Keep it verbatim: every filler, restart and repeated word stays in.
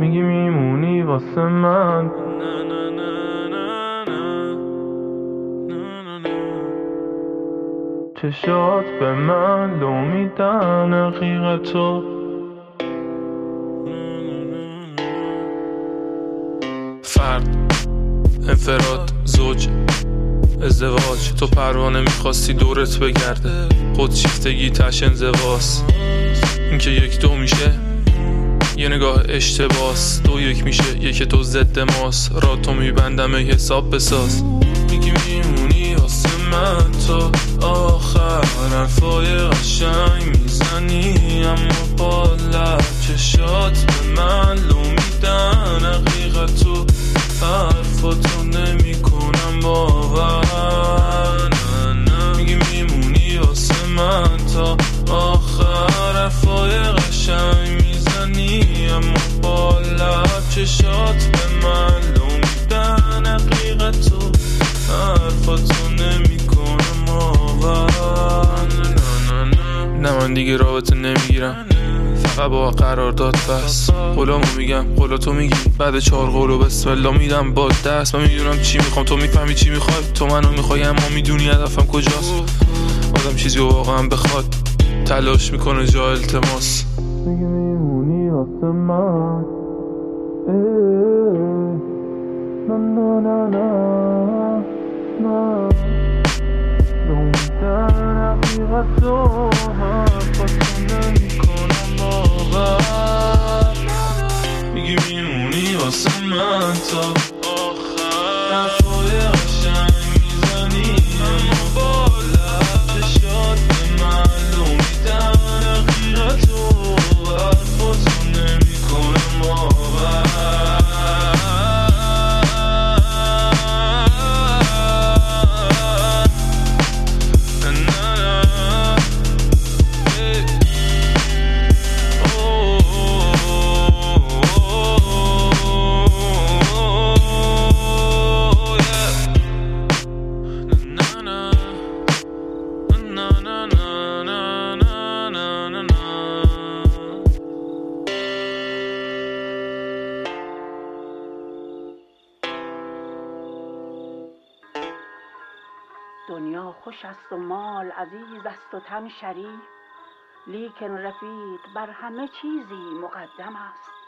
میگی میمونی واسه من. چشات به من لو میدن حقیقتو. فرد، انفراد، زوج، ازدواج. تو پروانه میخواستی دورت بگرده، خودشیفتگی تش انزواس. اینکه یک دو میشه یه نگاه اشتباس، دو یک میشه یک تو ضد ماست. را تو میبندم ای حساب بساز. میگی میمونی واسه من تا آخر، حرفای قشنگ میزنی اما با لب. چشات به من لو میدن حقیقتو، حرفاتو نمی کنم باور. میگی میمونی واسه من تا آخر، حرفای قشنگ میزنی اما با لب. چشات به من لو میدن حقیقتو، حرفاتو نمی کنم باور. نه من دیگه رابطه نمیگیرم، فقط با قرارداد بس. قولامو میگم قولاتو میگی، بعد چهار قولو بسم الله میدم با دست. من میدونم چی میخوام، تو میفهمی چی میخوای. تو منو میخوای اما میدونی هدفم کجاست. آدم چیزی واقعا بخواد تلاش میکنه جا التماس. میگی میمونی واسه من. نه نه نه نه نه نمیدن حقیقتو، حرفاتو نمی کنم باور. میگی میمونی واسه من تا آخر، حرفای قشنگ میزنی اما با لب. چشات به من لو میدن حقیقتو، حرفاتو نمی کنم باور. دنیا خوش است و مال عزیز است و تن شریف، لیکن رفیق بر همه چیزی مقدم است.